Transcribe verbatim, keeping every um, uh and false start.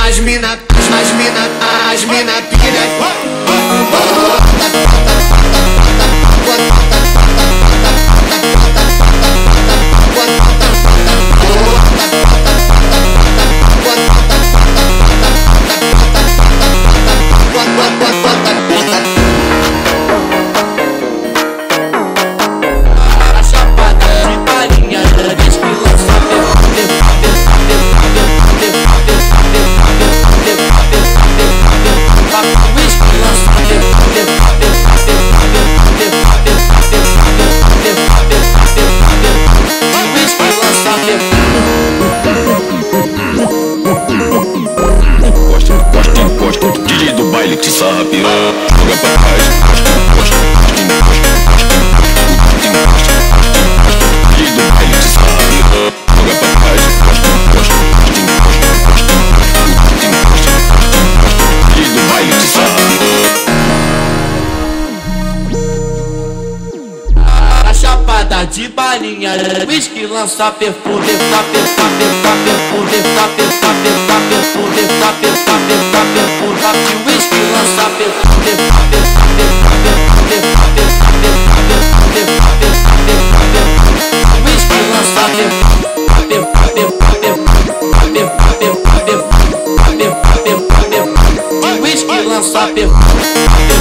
as mina, as mina, as mina pira. Que sarra piranha, joga pra trás, encosta, encosta, encosta, encosta, filho do baile que sarra piranha, joga pra trás, encosta, encosta, encosta, encosta, encosta, filho do baile que sarra piranha. A chapada de balinha, whisky lança perfume, tá perfume, tá perfume, tá perfume, tá perfume, tá perfume, tá perfume, tá perfume. Whisky lança perfume.